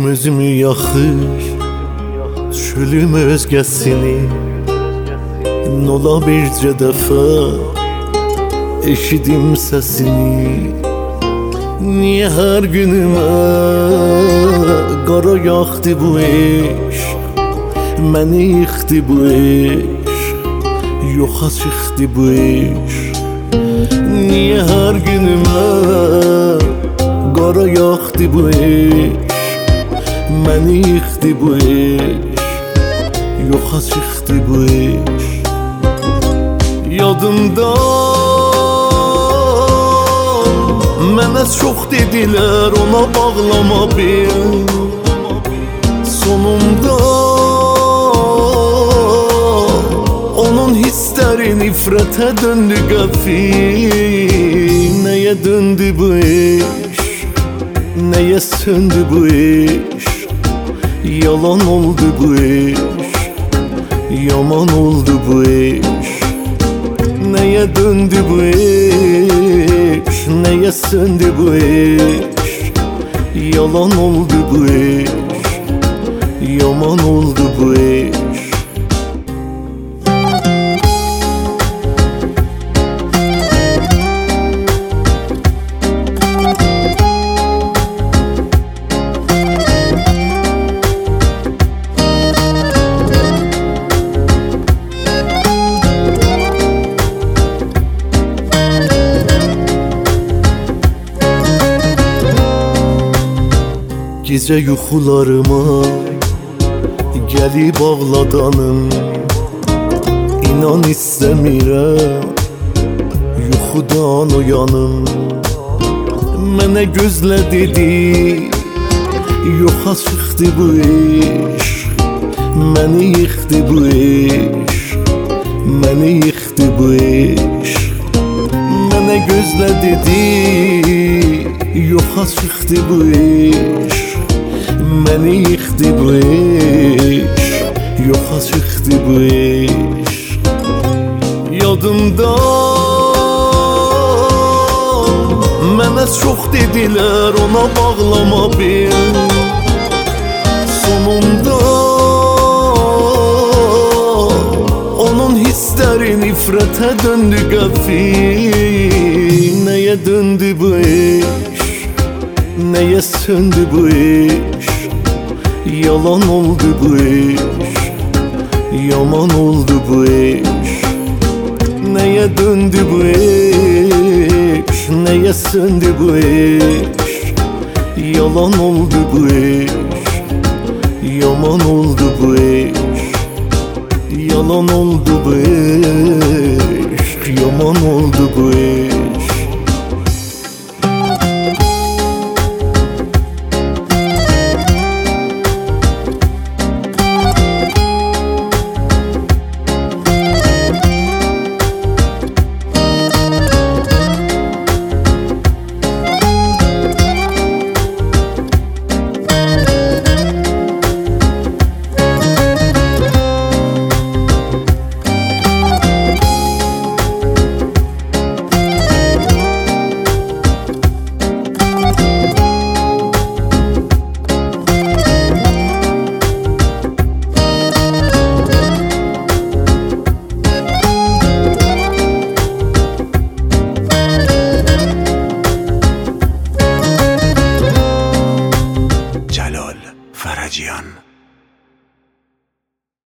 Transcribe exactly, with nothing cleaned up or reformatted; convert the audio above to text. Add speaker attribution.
Speaker 1: özümü yaxır, çölüm özgəsini. Nola bircə dəfə eşidim səsini. Niyə hər günümə qara yaxdı bu eşq, məni yıxdı bu eşq, yoxa çıxdı bu eşq. Niyə hər günümə qara yaxdı bu eşq, məni yıxdı bu eşq, yoxa çıxdı bu eşq. Yadımdan mənə çox dedilər, ona bağlama bil. Sonunda onun hissləri nifrətə döndü qəfil. Nəyə döndü bu eşq, nəyə söndü bu eşq, yalan oldu bu eşq, yaman oldu bu eşq. Nəyə döndü bu eşq, nəyə söndü bu eşq, yalan oldu bu eşq, yaman oldu bu eşq. Gecə yuxularıma gəlib ağladanım, İnan istəmirəm yuxudan oyanım. Mənə gözlə dedi, yoxa çıxdı bu eşq, məni yıxdı bu eşq, məni yıxdı bu eşq. Mənə gözlə dedi, yoxa çıxdı bu eşq, məni yıxdı bu eşq, yoxa çıxdı bu eşq. Yadımdan mənə çox dedilər, ona bağlama bil. Sonunda onun hissləri nifrətə döndü qəfil. Nəyə döndü bu eşq, nəyə söndü bu eşq, yalan oldu bu eşq, yaman oldu bu eşq. Nəyə döndü bu eşq, nəyə söndü bu eşq, yalan oldu bu eşq, yaman oldu bu eşq. Yalan oldu bu eşq, yaman oldu bu eşq.
Speaker 2: فرجیان